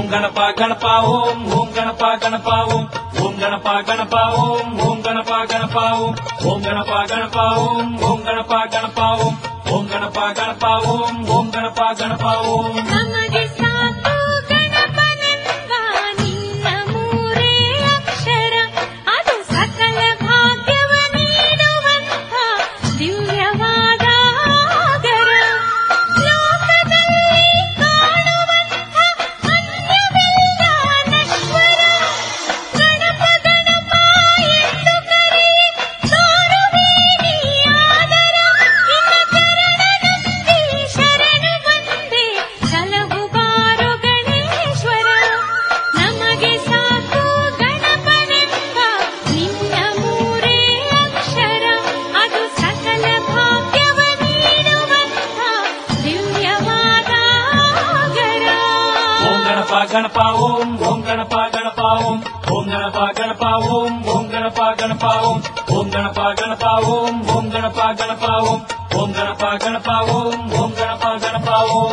ಗಣಪ ಗಣಪ ಓಂ ಓಂ ಗಣಪ ಗಣಪ ಓಂ ಓಂ ಗಣಪ ಗಣಪ ಓಂ ಓಂ ಗಣಪ ಗಣಪ ಓಂ ಓಂ ಗಣಪ ಗಣಪ ಓಂ ಓಂ ಗಣಪ ಗಣಪ ಓಂ ಓಂ ಗಣಪ ಗಣಪ ಓಂ ಓಂ ಗಣಪ ಗಣಪ ಓಂ. ನಮಗೆ ಸಾಕು ಗಣಪನೆಂಬ ನಿನ್ನ ಮೂರೇ ಅಕ್ಷರ, ಅದು ಸಕಲ ಭಾಗ್ಯವ ನೀಡುವಂಥ ದಿವ್ಯವಾದ ಆಗರ. ಲೋಕದಲ್ಲಿ ಕಾಣುವಂಥ ಅನ್ಯವೆಲ್ಲ ನಶ್ವರ. ಗಣಪ ಗಣಪ ಎಂದು ಕರೆ ತೋರುವೆ ನೀ ಆದರ. ನಿನ್ನ ಚರಣದಲ್ಲಿ ಶರಣು ಬಂದೆ ಸಲಹು ಬಾರೋ ಗಣೇಶ್ವರ. ನಮಗೆ ಸಾಕು ಗಣಪನೆಂಬ ನಿನ್ನ ಮೂರೇ ಅಕ್ಷರ, ಅದು ಸಕಲ ಭಾಗ್ಯವ ನೀಡುವಂಥ ದಿವ್ಯವಾದ ಆಗರ. ಓಂ ಗಣಪ ಗಣಪ ಓಂ ಓಂ ಗಣಪ ಗಣಪ ಓಂ ಓಂ ಗಣಪ ಗಣಪ ಓಂ ಓಂ ಗಣಪ ಗಣಪ ಓಂ ಓಂ ಗಣಪ ಗಣಪ ಓಂ ಓಂ ಗಣಪ ಗಣಪ ಓಂ ಓಂ ಗಣಪ ಗಣಪ ಓಂ ಓಂ ಗಣಪ ಗಣಪ ಓಂ.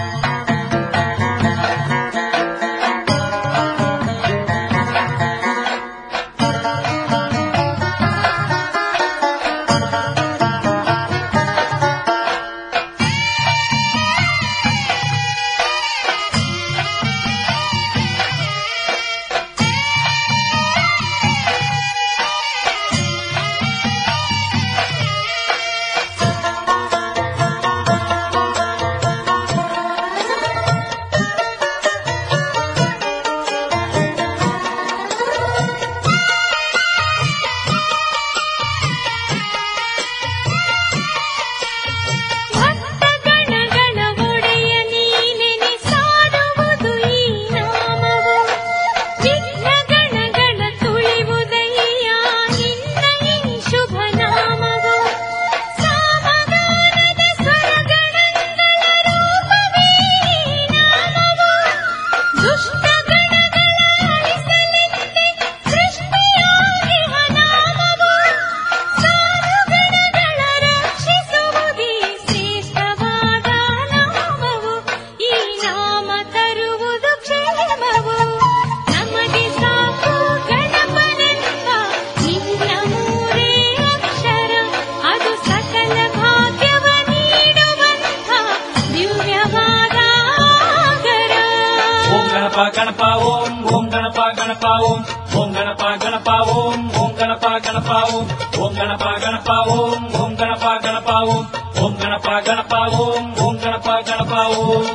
ಭಕ್ತ ಗಣಗಳ ಒಡೆಯ ನೀನೆನೆ ಸಾರುವುದು ಈ ನಾಮವು. ವಿಘ್ನ ಗಣಗಳ ತುಳಿವುದಯ್ಯ ನಿನ್ನ ಈ ಶುಭ ನಾಮವು. ಸಾಮಗಾನದ ಸ್ವರಗಣಗಳ ರೂಪವೇ ಈ ನಾಮವು. ದುಷ್ಟ ಗಣಗಳ ಅಳಿಸಲೆಂದೇ ಸೃಷ್ಟಿಯಾಗಿಹ ನಾಮವು. ಸಾಧು ಗಣಗಳ ರಕ್ಷಿಸುವುದೇ ಶ್ರೇಷ್ಠವಾದ ನಾಮವು. ಈ ನಾಮ ತರುವುದು ಕ್ಷೇಮವು. ನಮಗೆ ಸಾಕು ಗಣಪನೆಂಬ ನಿನ್ನ ಮೂರೇ ಅಕ್ಷರ, ಅದು ಸಕಲ ಭಾಗ್ಯವ ನೀಡುವಂಥ ದಿವ್ಯವಾದ ಆಗರ. ಓಂ ಗಣಪ ಗಣಪ ಓಂ ಓಂ ಗಣಪ ಗಣಪ ಓಂ ಓಂ ಗಣಪ ಗಣಪ ಓಂ ಓಂ ಗಣಪ ಗಣಪ ಓಂ ಓಂ ಗಣಪ ಗಣಪ ಓಂ ಓಂ ಗಣಪ ಗಣಪ ಓಂ ಓಂ ಗಣಪ ಗಣಪ ಓಂ ಓಂ ಗಣಪ ಗಣಪ ಓಂ.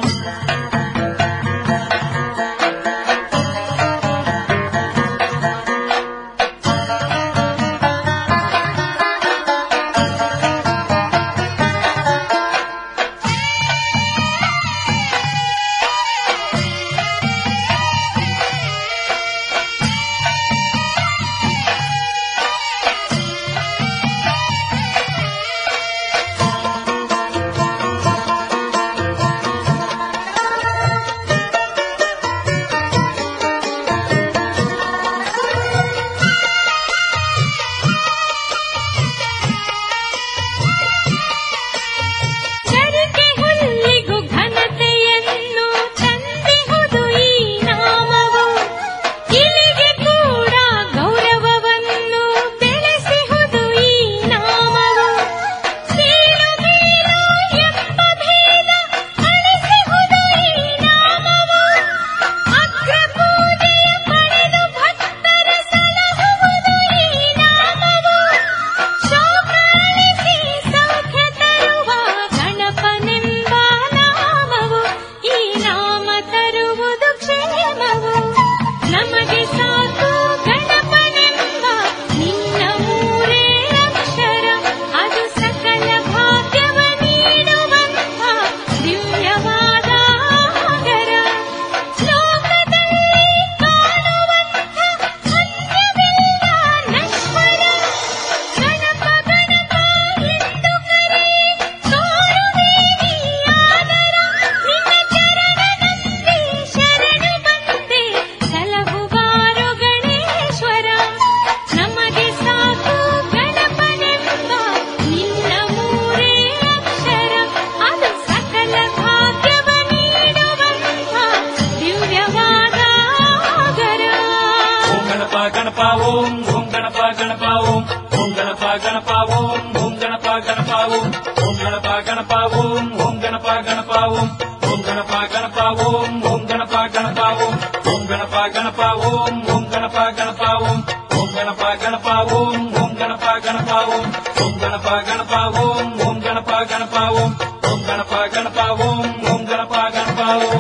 ಓಂ ಓಂ ಗಣಪ ಗಣಪ ಓಂ ಓಂ ಗಣಪ ಗಣಪ ಓಂ ಓಂ ಗಣಪ ಗಣಪ ಓಂ ಓಂ ಗಣಪ ಗಣಪ ಓಂ ಓಂ ಗಣಪ ಗಣಪ ಓಂ ಓಂ ಗಣಪ ಗಣಪ ಓಂ ಓಂ ಗಣಪ ಗಣಪ ಓಂ ಓಂ ಗಣಪ ಗಣಪ ಓಂ ಓಂ ಗಣಪ ಗಣಪ ಓಂ ಓಂ ಗಣಪ ಗಣಪ ಓಂ ಓಂ ಗಣಪ ಗಣಪ ಓಂ ಓಂ ಗಣಪ ಗಣಪ ಓಂ ಓಂ ಗಣಪ ಗಣಪ ಓಂ ಓಂ ಗಣಪ ಗಣಪ ಓಂ